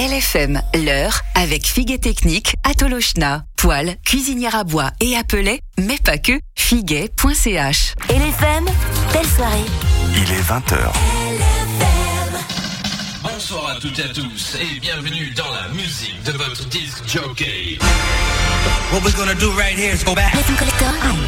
LFM, l'heure avec Figuet Technique à Tolochna. Poêle, cuisinière à bois et appelé, mais pas que, figuet.ch. LFM, belle soirée. Il est 20h. Bonsoir à toutes et à tous et bienvenue dans la musique de votre disc jockey. What we're gonna do right here is go back. LFM Collector.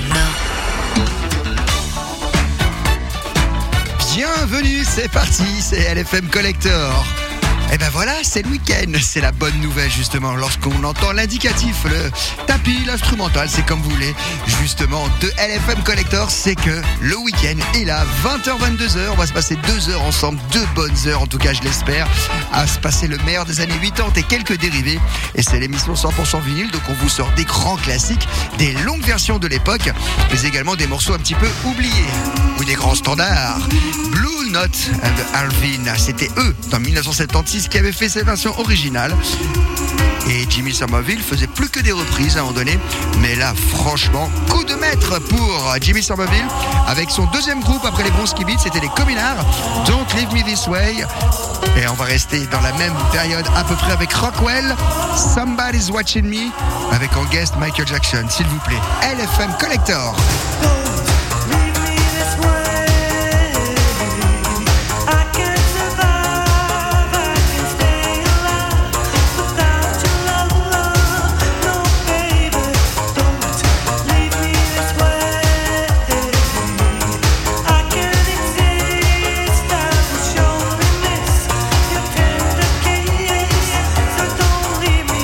Bienvenue, c'est parti, c'est LFM Collector. Et ben voilà, c'est le week-end, c'est la bonne nouvelle justement. Lorsqu'on entend l'indicatif, le tapis, l'instrumental, c'est comme vous voulez, justement, de LFM Collector, c'est que le week-end est là, 20h-22h, on va se passer 2 heures ensemble, 2 bonnes heures, en tout cas je l'espère, à se passer le meilleur des années 80 et quelques dérivés. Et c'est l'émission 100% vinyle, donc on vous sort des grands classiques, des longues versions de l'époque, mais également des morceaux un petit peu oubliés, ou des grands standards. Blue Note and Alvin, c'était eux, dans 1976, qui avaient fait cette version originale. Et Jimmy Somerville faisait plus que des reprises à un moment donné. Mais là, franchement, coup de maître pour Jimmy Somerville. Avec son deuxième groupe après les Bronski Beats, c'était les Communards. Don't Leave Me This Way. Et on va rester dans la même période à peu près avec Rockwell. Somebody's Watching Me. Avec en guest Michael Jackson, s'il vous plaît. LFM Collector.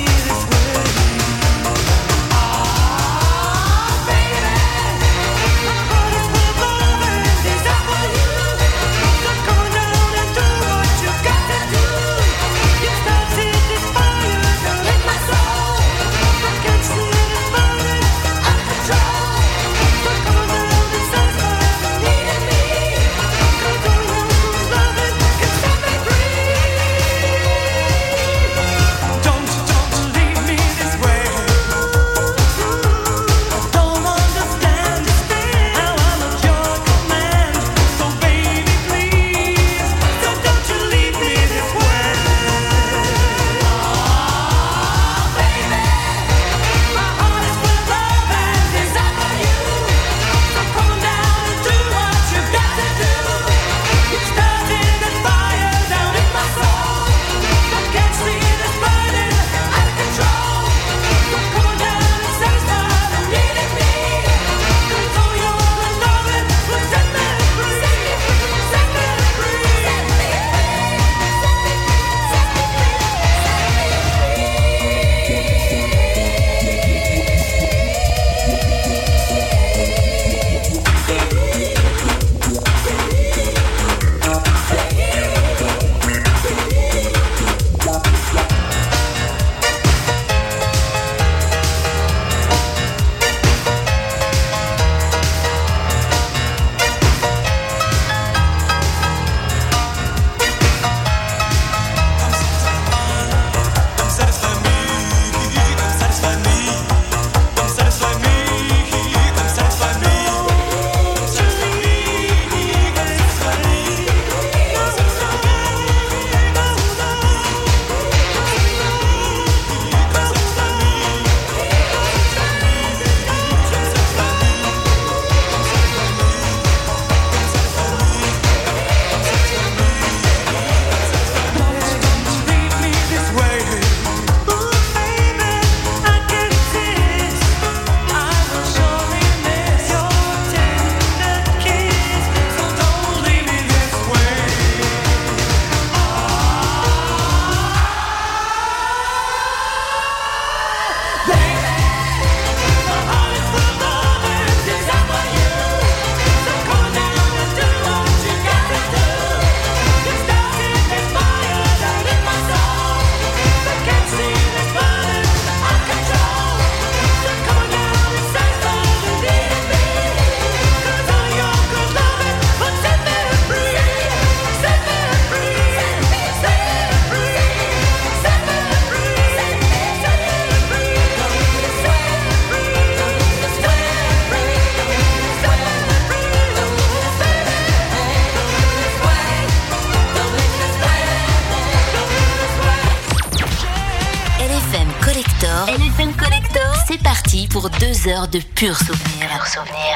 Baby, C'est parti pour 2 heures de purs souvenirs.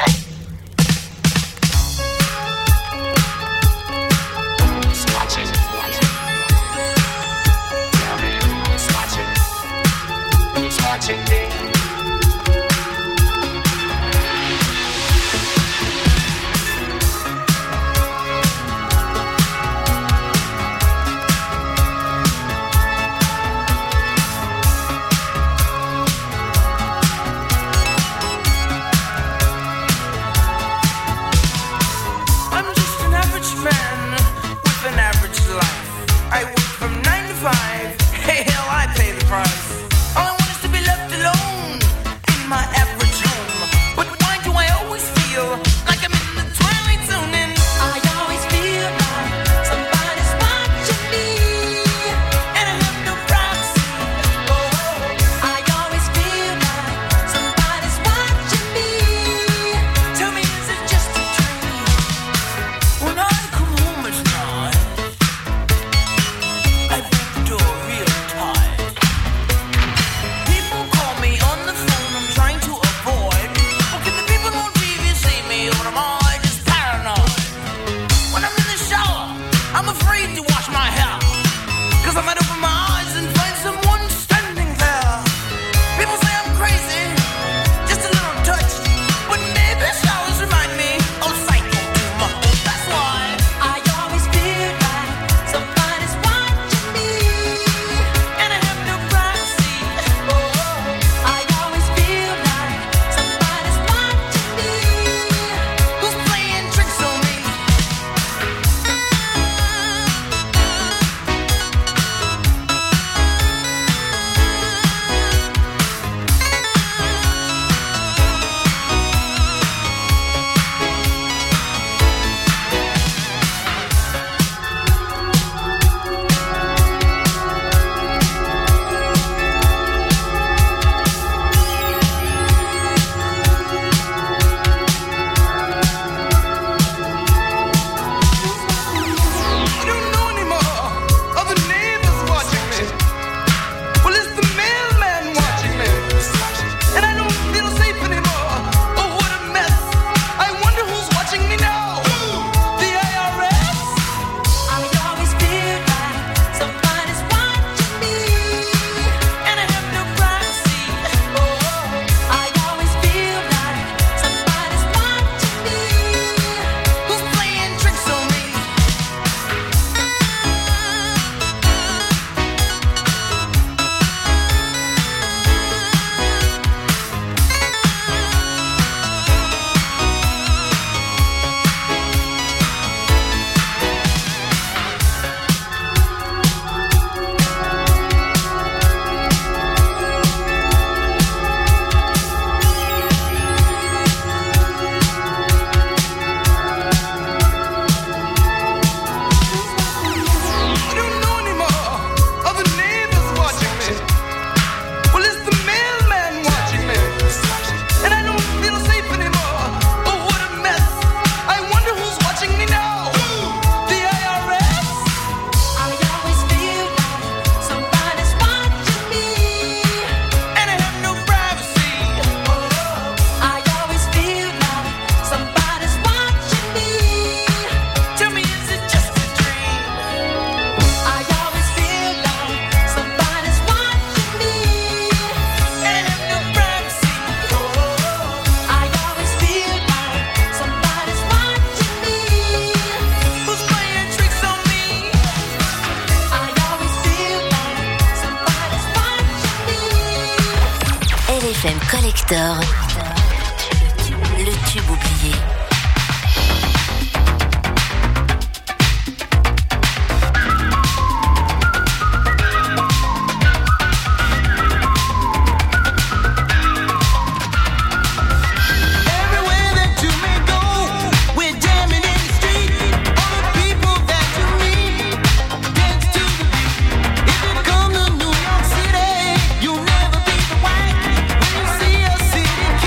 LFM Collector, le tube oublié. City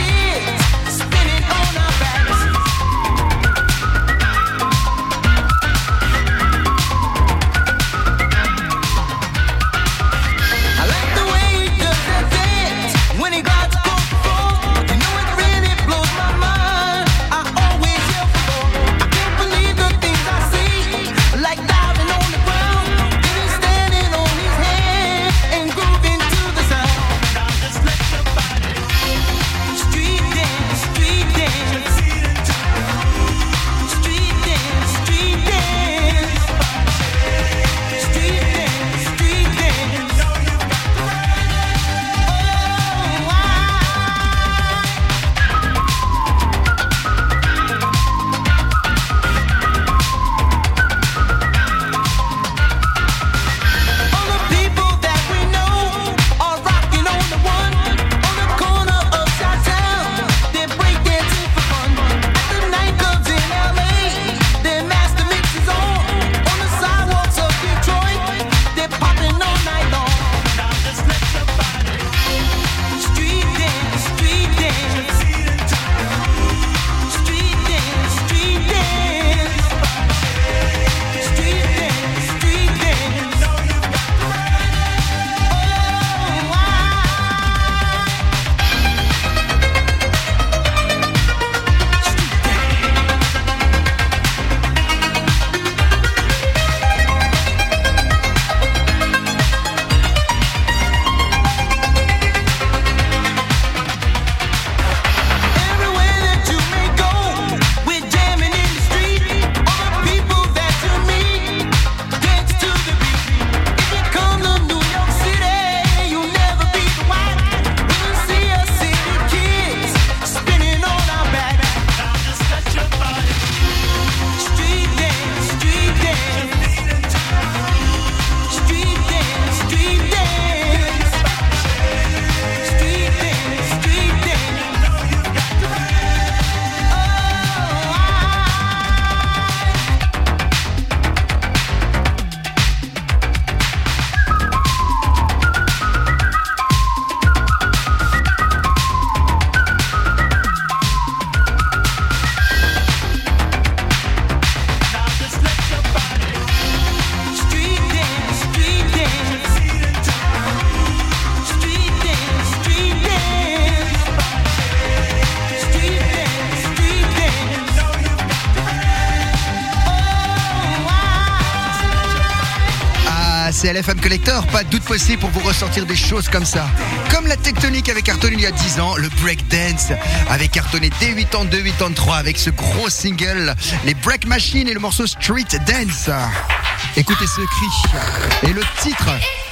c'est LFM Collector, pas de doute possible pour vous ressortir des choses comme ça. Comme la tectonique avait cartonné il y a 10 ans, le breakdance avait cartonné dès 82-83 avec ce gros single, les Break Machines et le morceau Street Dance. Écoutez ce cri et le titre.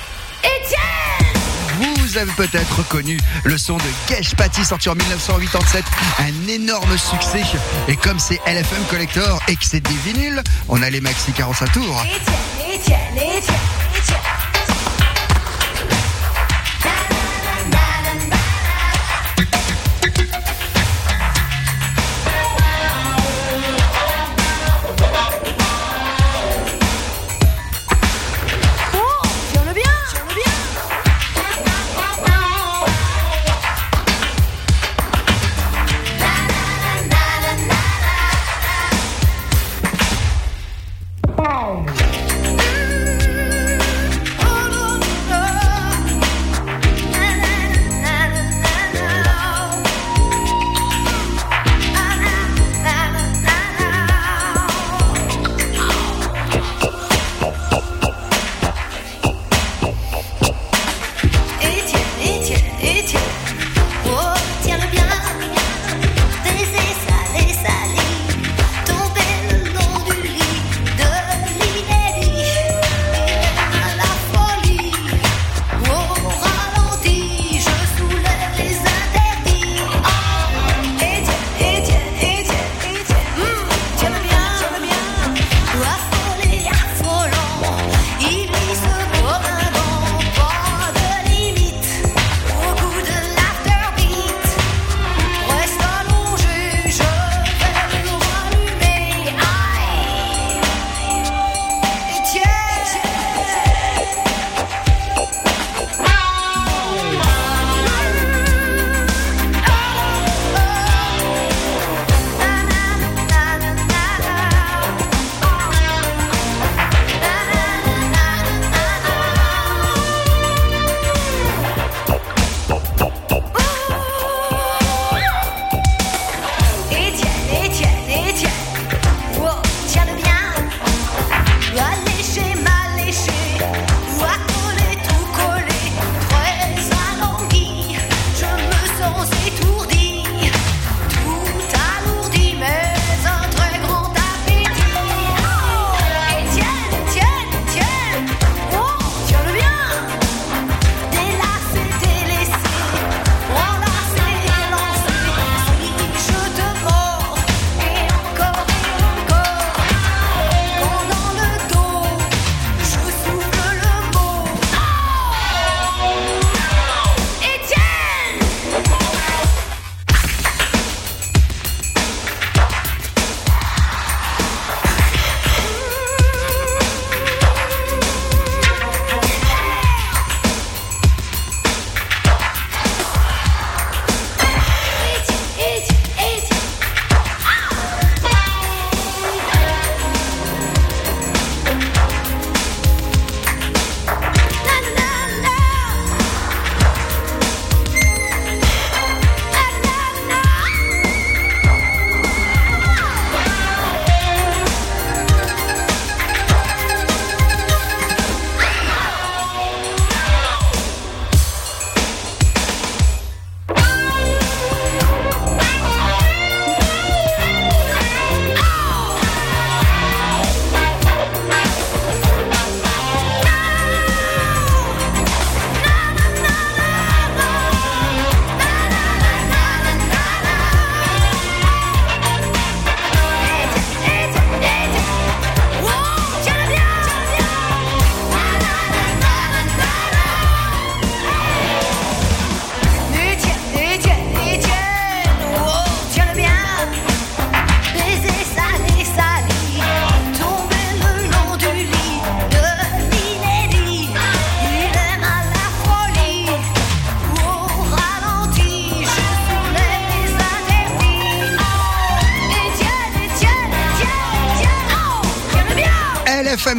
Vous avez peut-être reconnu le son de Gesh Patty sorti en 1987, un énorme succès. Et comme c'est LFM Collector et que c'est des vinyles, on a les maxi 45 tours.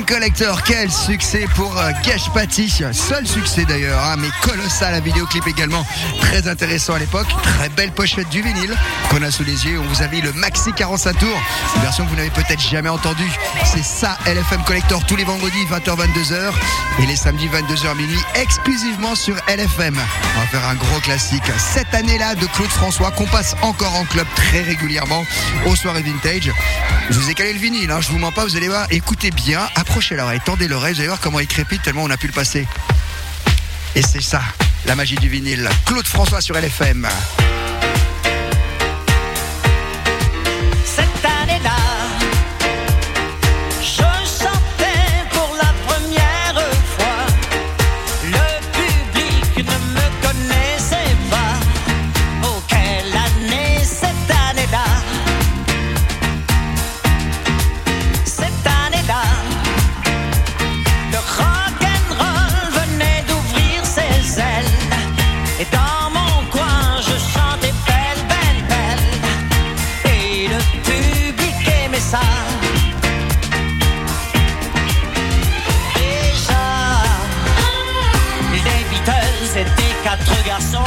Collector, quel succès pour Cash Patty, seul succès d'ailleurs, hein, mais colossal, un vidéoclip également très intéressant à l'époque, très belle pochette du vinyle qu'on a sous les yeux. On vous a mis le Maxi 45 tours, une version que vous n'avez peut-être jamais entendue. C'est ça, LFM Collector, tous les vendredis 20h-22h et les samedis 22h minuit exclusivement sur LFM. On va faire un gros classique cette année-là de Claude François qu'on passe encore en club très régulièrement aux soirées vintage. Je vous ai calé le vinyle, hein, je vous mens pas, vous allez voir, écoutez bien, approchez l'oreille, tendez l'oreille, vous allez voir comment il crépite tellement on a pu le passer. Et c'est ça, la magie du vinyle. Claude François sur LFM. Cette année-là, je chantais pour la première fois. Le public ne me connaissait pas. Oh, quelle année cette année-là. Cette année-là, le rock'n'roll venait d'ouvrir ses ailes. Et dans mon coin, je chantais belle, belle, belle. Et le public aimait ça. Déjà, les Beatles étaient 4 garçons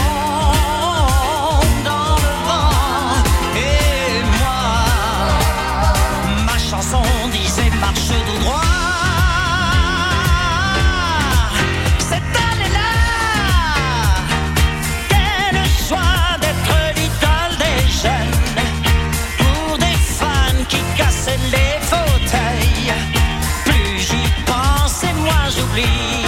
dans le vent. Et moi, ma chanson disait marche tout droit. Cette année-là, quelle joie d'être l'idole des jeunes. Pour des fans qui cassaient les fauteuils. Plus j'y pense et moins j'oublie.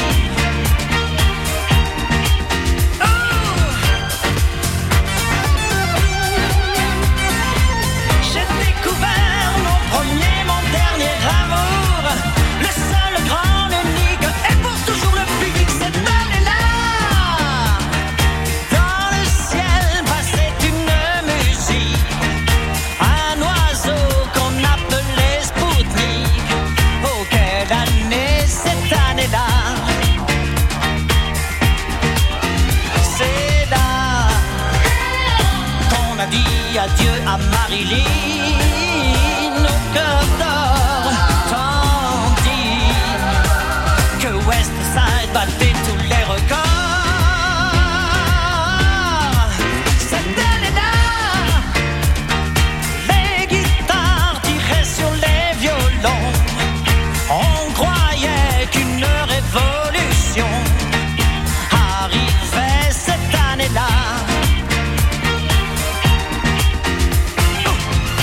J'ai découvert mon premier, mon dernier amour. Le seul, grand, l'unique et pour toujours le public. Cette année-là, dans le ciel passait une musique. Un oiseau qu'on appelait Spoutnik. Oh, quelle année cette année-là. C'est là qu'on a dit adieu à Marilyn au cœur d'or. Tandis que West Side battait tous les records. Cette année-là, les guitares tiraient sur les violons. On croyait qu'une révolution arrivait cette année-là.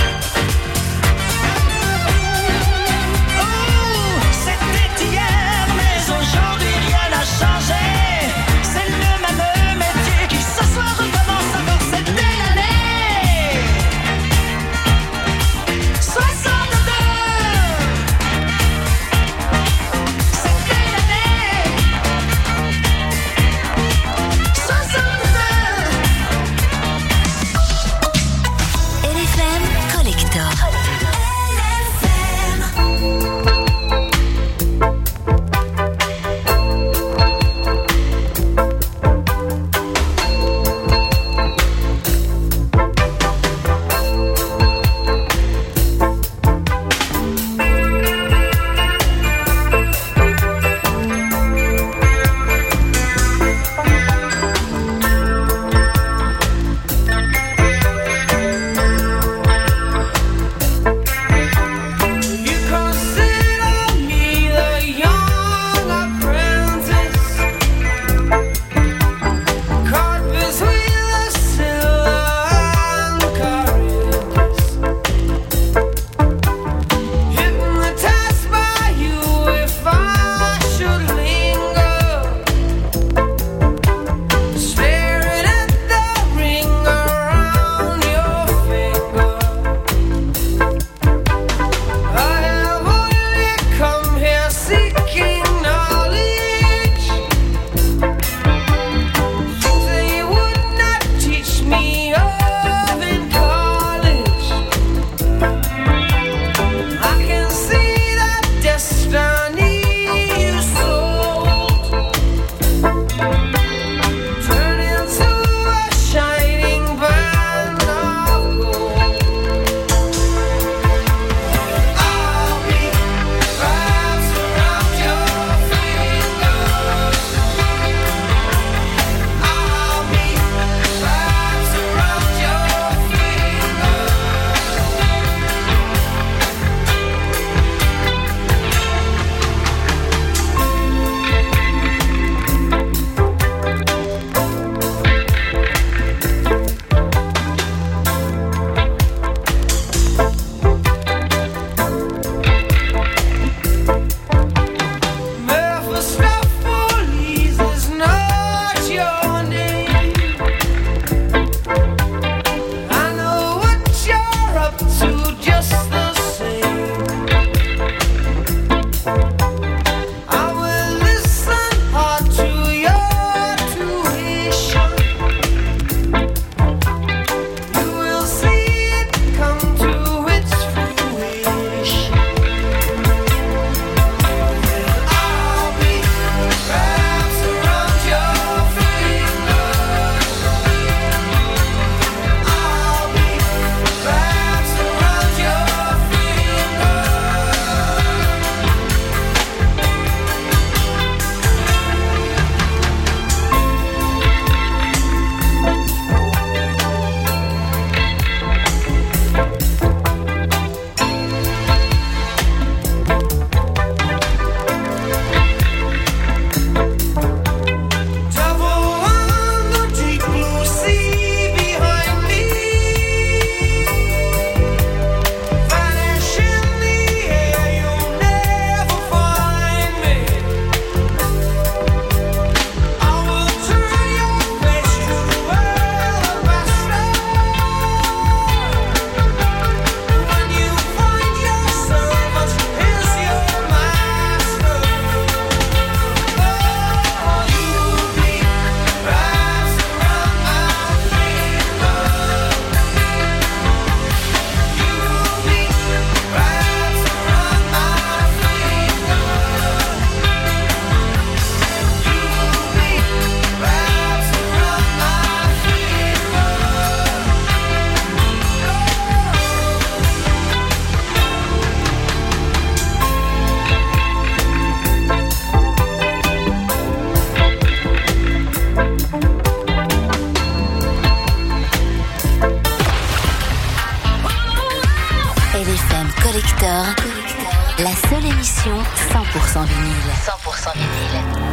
100% vinyle. 100% vinyle.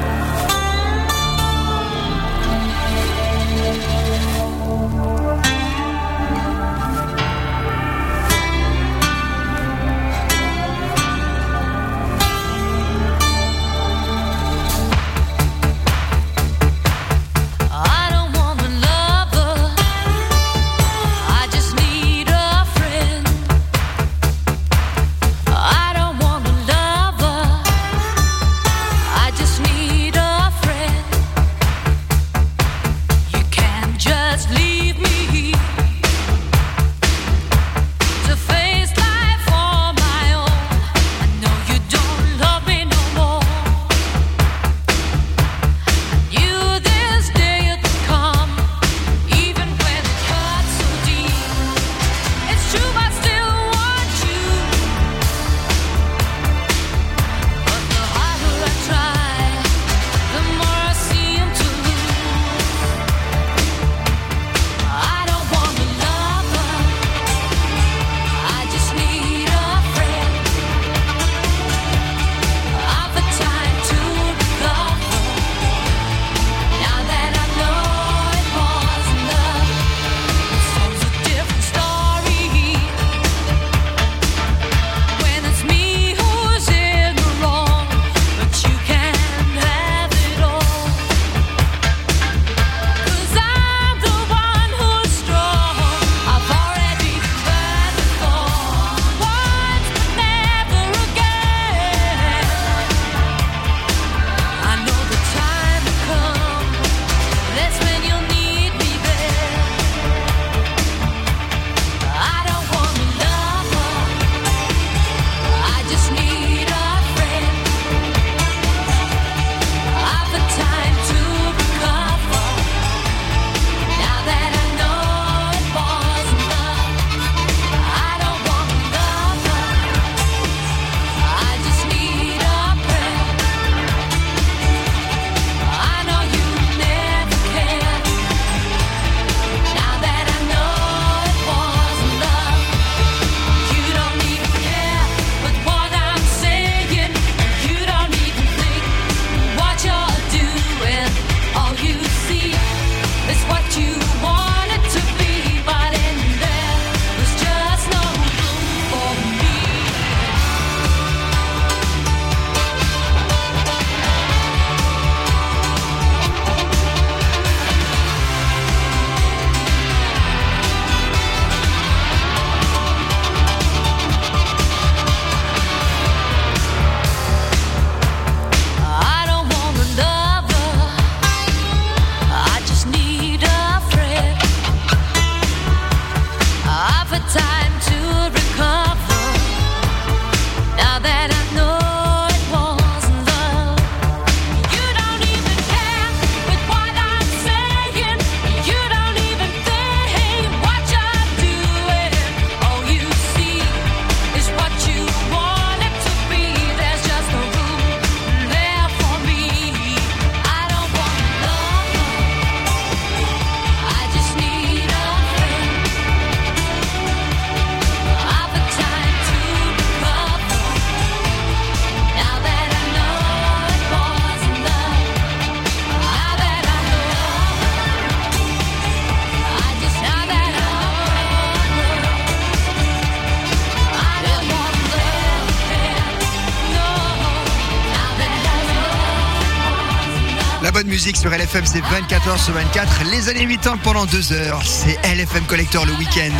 Musique sur LFM, c'est 24h/24, les années 80 pendant 2 heures, c'est LFM Collector le week-end.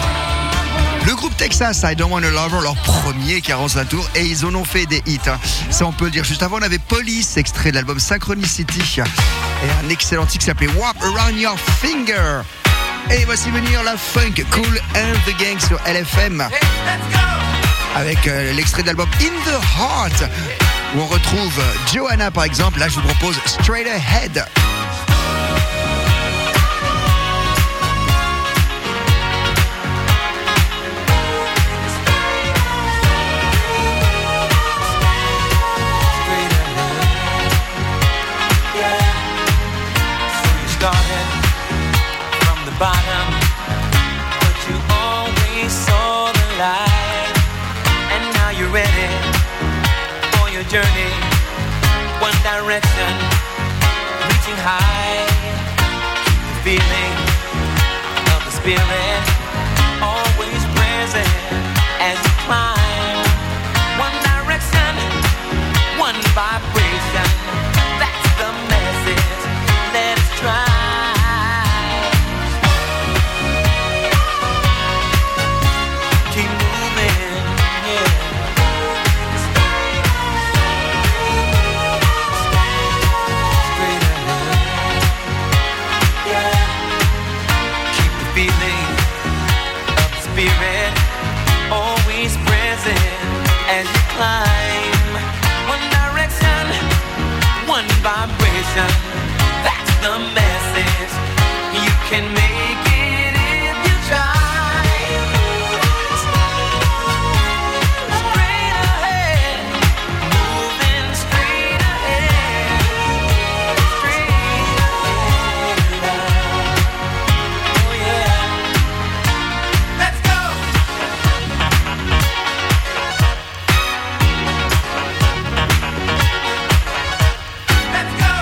Le groupe Texas, I Don't Want a Lover, leur premier 45 tours, et ils en ont fait des hits, hein. Ça on peut le dire. Juste avant on avait Police, extrait de l'album Synchronicity, et un excellent titre qui s'appelait Wrap Around Your Finger. Et voici venir la funk, Kool and the Gang sur LFM, avec l'extrait de l'album In the Heart, où on retrouve Joanna par exemple. Là je vous propose Straight Ahead. Bottom, but you always saw the light, and now you're ready for your journey, one direction, reaching high. The feeling of the spirit always present as you climb. One direction, one vibration. That's the message. Let us try. Keep moving, yeah. Straight ahead, yeah. Keep the feeling of the spirit always present as you climb. One direction, one vibration. That's the message. You can make it if you try. Straight ahead, moving straight ahead, straight ahead. Oh yeah, let's go. Let's go.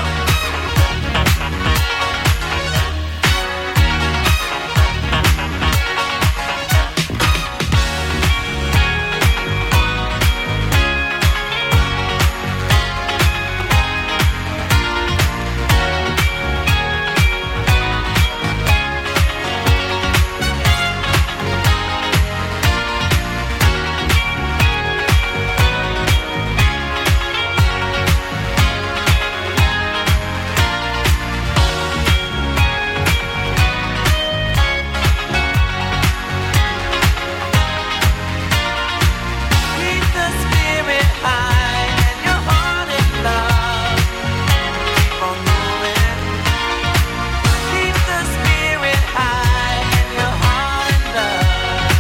Keep the spirit high and your heart in love. Keep on moving. Keep the spirit high and your heart in love.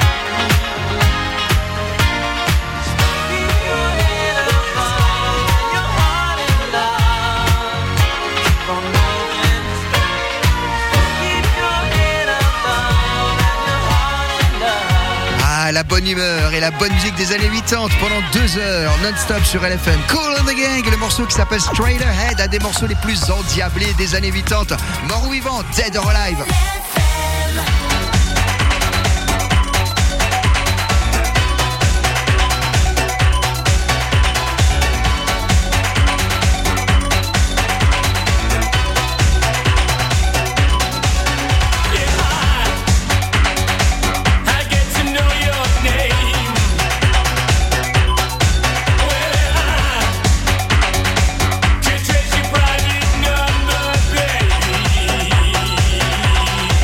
Keep your head above and your heart in love. Keep on moving. Keep your head above and your heart in love. Ah, la bonne humeur et la bonne musique des années 80 pendant 2 heures non-stop sur LFM. Cool and the Gang, le morceau qui s'appelle Straight Ahead, un des morceaux les plus endiablés des années 80. Mort ou vivant, Dead or Alive. I get to know your name. Well, I can trace your private number, baby.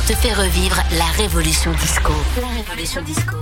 te fait revivre la révolution disco. La révolution disco.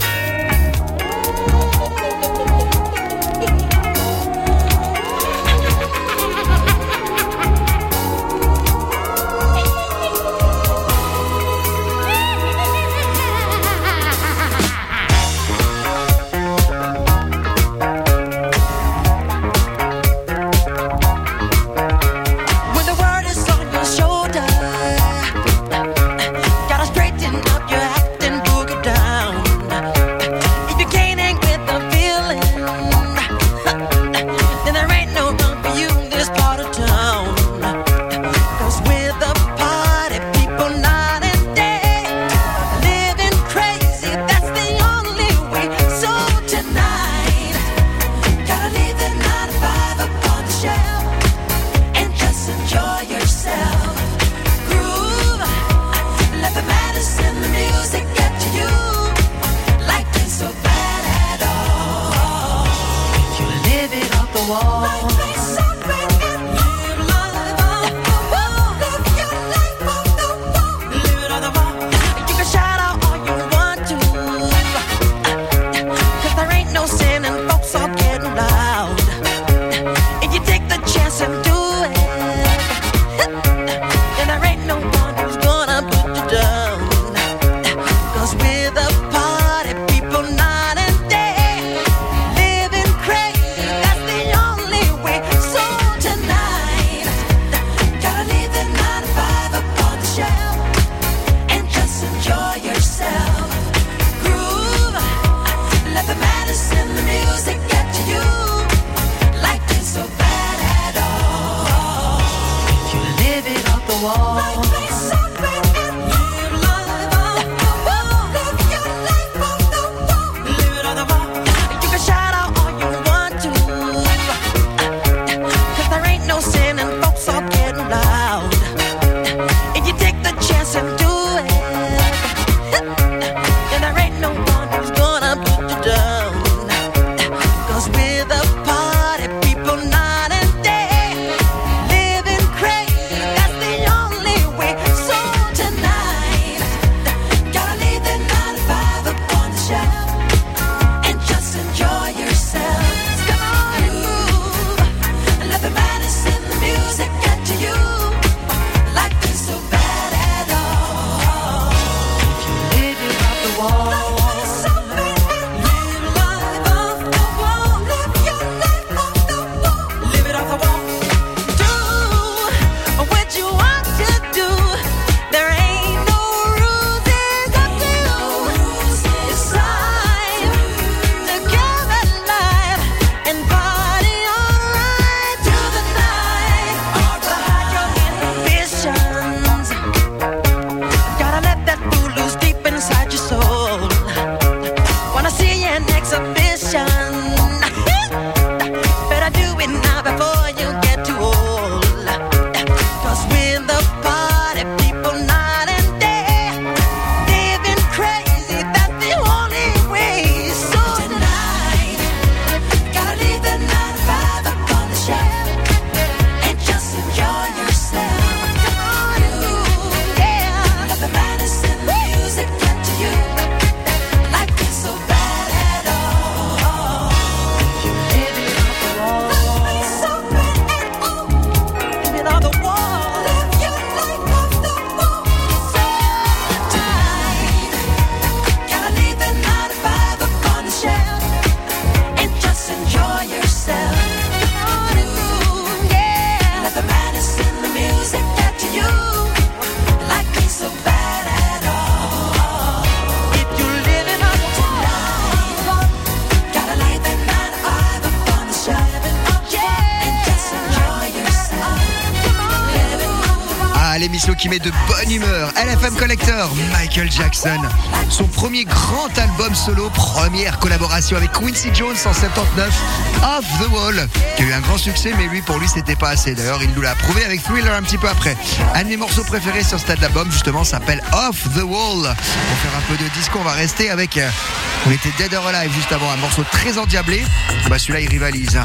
L'émission qui met de bonne humeur. LFM Collector, Michael Jackson. Son premier grand album solo, première collaboration avec Quincy Jones en 79, Off the Wall, qui a eu un grand succès, mais pour lui, c'était pas assez. D'ailleurs, il nous l'a prouvé avec Thriller un petit peu après. Un de mes morceaux préférés sur cet album, justement, s'appelle Off the Wall. Pour faire un peu de disco, on va rester avec... on était Dead or Alive juste avant, un morceau très endiablé. Bah celui-là, il rivalise.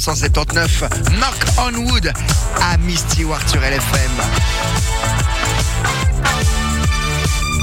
1979, Knock on Wood à Misty Ward sur LFM.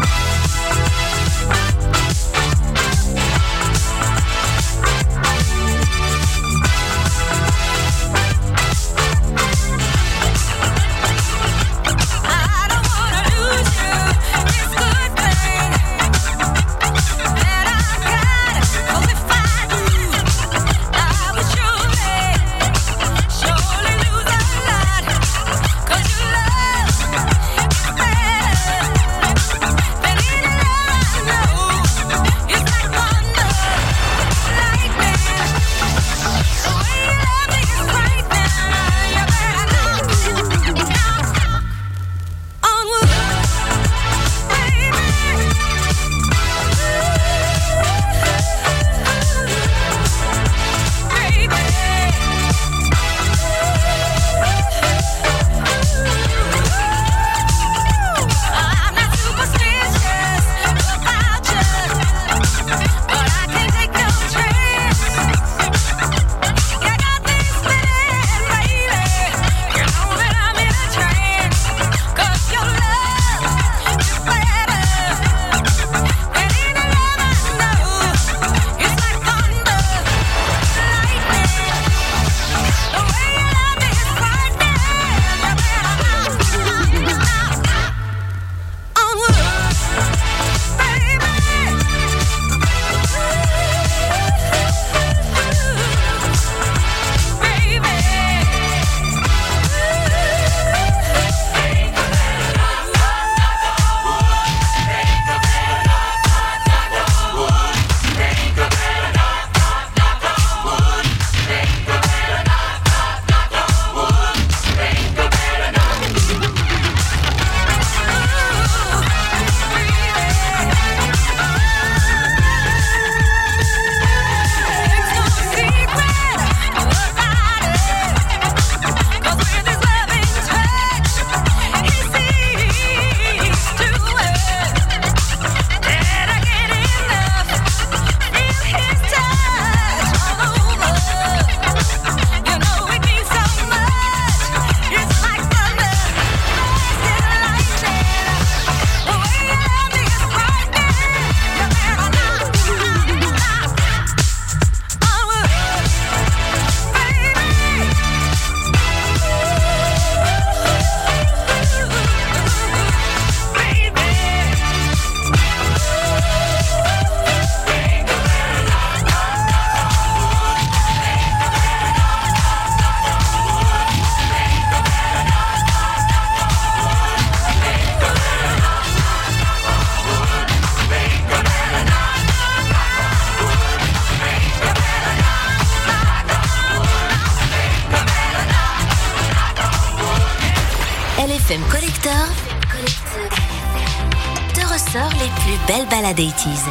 Collector te ressort les plus belles balades 80s.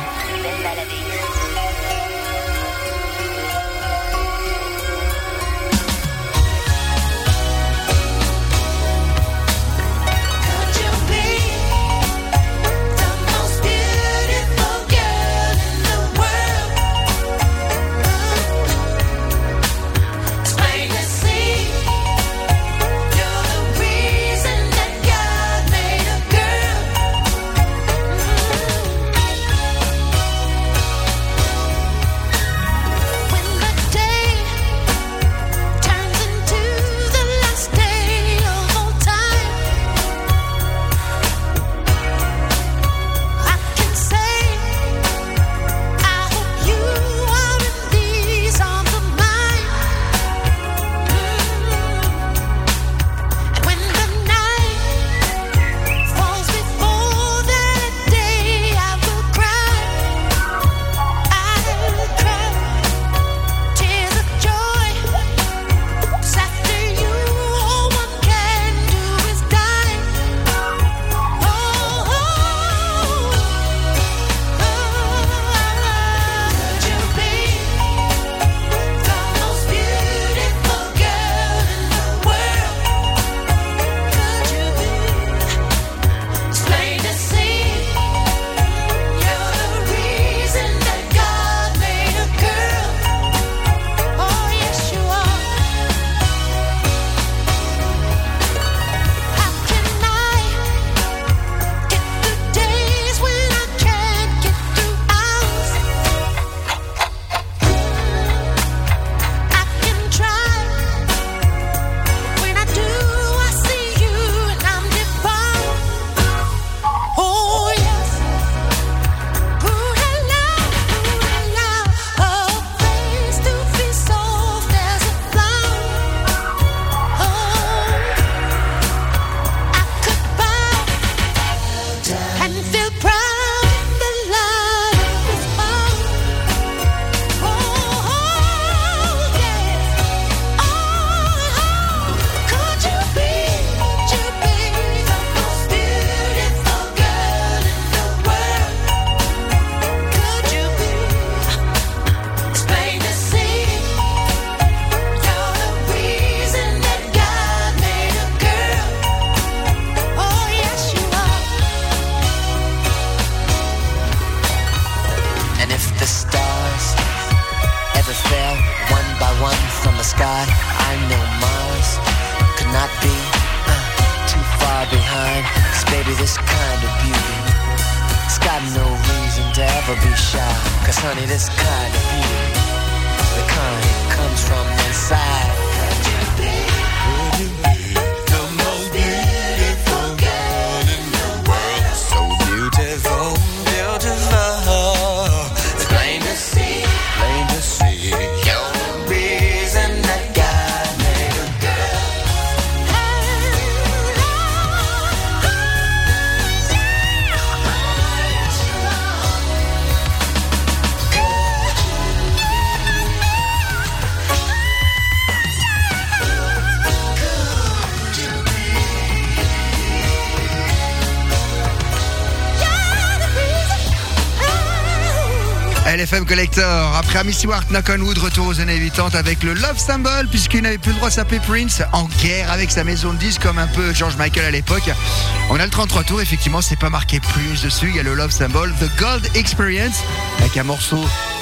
LFM Collector. Après Amy Stewart, Knock on Wood, retour aux années 80 avec le Love Symbol, puisqu'il n'avait plus le droit de s'appeler Prince, en guerre avec sa maison de disques, comme un peu George Michael à l'époque. On a le 33 tours, effectivement, c'est pas marqué Prince dessus. Il y a le Love Symbol, The Gold Experience, avec un morceau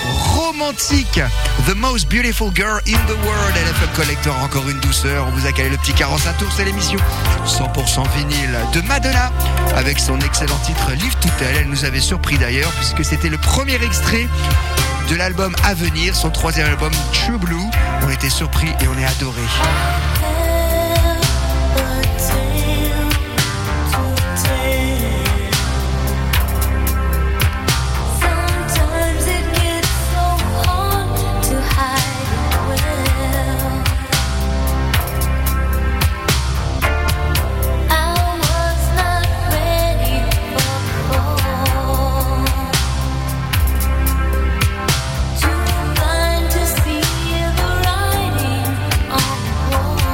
romantique, The Most Beautiful Girl in the World. LFM Collector, encore une douceur. On vous a calé le petit 45 tours, c'est l'émission 100% vinyle de Madonna, avec son excellent titre Live to Tell. Elle nous avait surpris d'ailleurs, puisque c'était le premier extrait de l'album à venir, son troisième album True Blue. On était surpris et on est adoré. To find, to see the writing on the wall.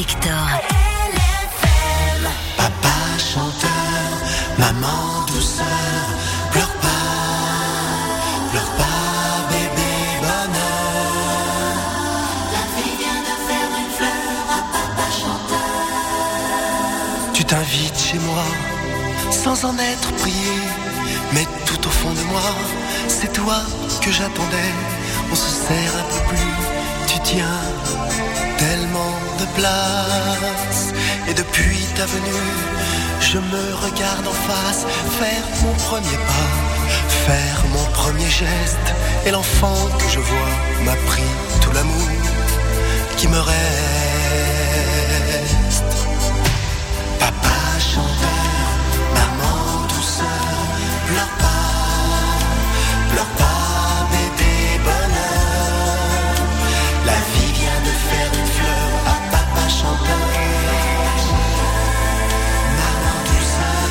Collector. Papa chanteur, maman douceur, pleure pas bébé bonheur. La vie vient de faire une fleur à papa chanteur. Tu t'invites chez moi, sans en être prié, mais tout au fond de moi, c'est toi que j'attendais. On se serre un peu plus, tu tiens tellement de place. Et depuis ta venue, je me regarde en face, faire mon premier pas, faire mon premier geste. Et l'enfant que je vois m'a pris tout l'amour qui me reste. Papa chanteur, maman douceur, pleure pas bébé bonheur. La vie vient de faire une fleur à papa chanteur. Maman douceur,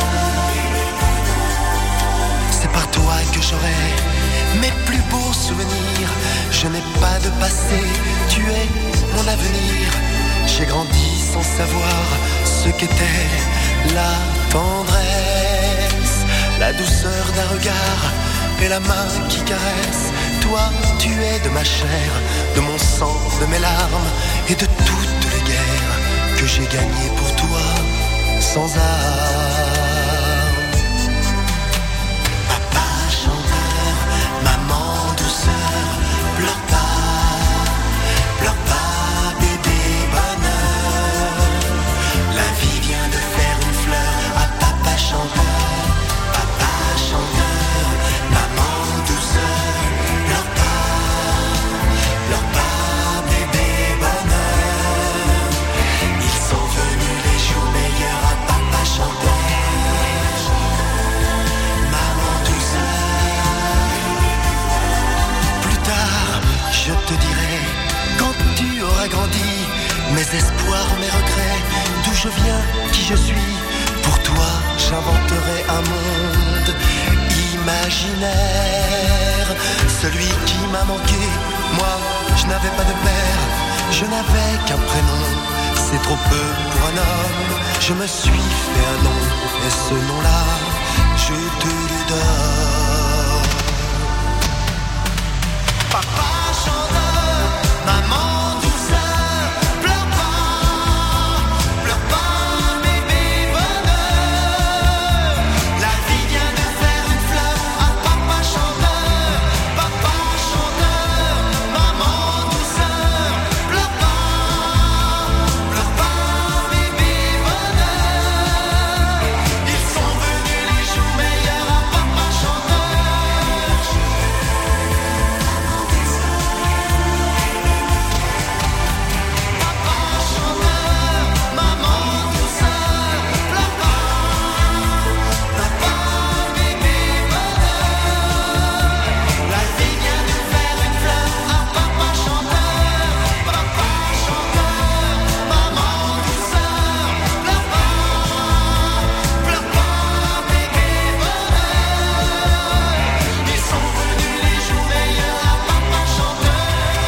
c'est par toi que j'aurai mes plus beaux souvenirs. Je n'ai pas de passé, tu es mon avenir. J'ai grandi sans savoir ce qu'était la tendresse, la douceur d'un regard et la main qui caresse. Toi, tu es de ma chair, de mon sang, de mes larmes et de toutes les guerres que j'ai gagnées pour toi sans armes. Papa chanteur, maman douceur, pleure pas bébé bonheur. La vie vient de faire une fleur à papa chanteur. Papa chanteur, maman douceur, pleure pas bébé bonheur. Ils sont venus les jours meilleurs à papa chanteur. Maman douceur. Plus tard, je te dirai, quand tu auras grandi, mes espoirs, mes regrets, d'où je viens, qui je suis. Pour toi, j'inventerai un monde imaginaire, celui qui m'a manqué. Moi, je n'avais pas de père, je n'avais qu'un prénom. C'est trop peu pour un homme. Je me suis fait un nom, et ce nom-là, je te le donne. Papa chanteur, maman douceur, pleure pas bébé bonheur. La vie vient de faire une fleur à papa chanteur. Papa chanteur, maman douceur, pleure pas bébé bonheur. Ils sont venus les jours meilleurs à papa chanteur. Papa chanteur, maman douceur, pleure pas bébé bonheur. La vie vient de faire une fleur à papa chanteur. Papa chanteur, maman douceur, pleure pas bébé bonheur. Ils sont venus les jours meilleurs à papa chanteur.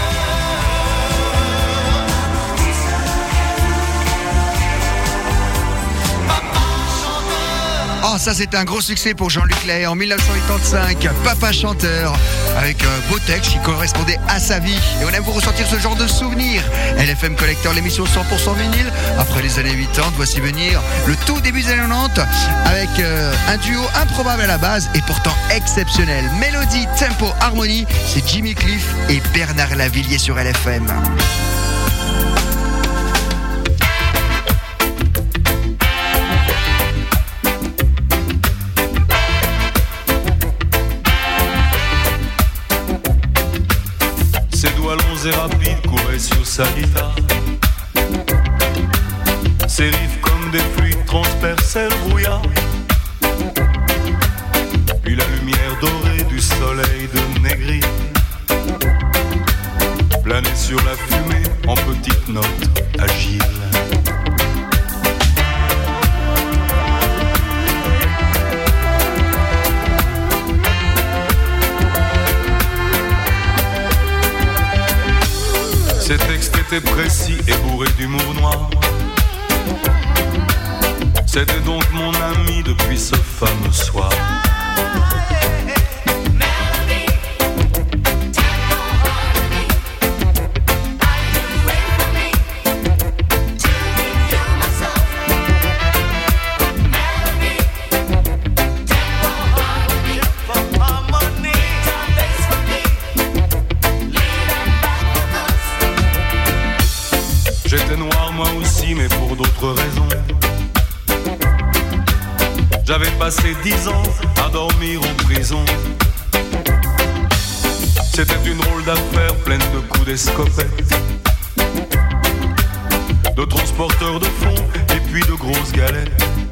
Oh, ça c'est un gros succès pour Jean-Luc Lahaye en 1985, Papa chanteur, avec un beau texte qui correspondait à sa vie. Et on aime vous ressentir ce genre de souvenirs. LFM Collector, l'émission 100% vinyle. Après les années 80, voici venir le tout début des années 90 avec un duo improbable à la base et pourtant exceptionnel. Mélodie, tempo, harmonie, c'est Jimmy Cliff et Bernard Lavilliers sur LFM. Ses doigts longs et rapides couraient sur sa guitare. Ses riffs comme des fluides transperçaient le brouillard. Puis la lumière dorée du soleil de Négri planait sur la fumée en petites notes agiles. Ces textes C'était précis et bourré d'humour noir. C'était donc mon ami depuis ce fameux soir. J'étais noir moi aussi, mais pour d'autres raisons. J'avais passé 10 ans à dormir en prison. C'était une drôle d'affaire pleine de coups d'escopette, de transporteurs de fonds et puis de grosses galettes.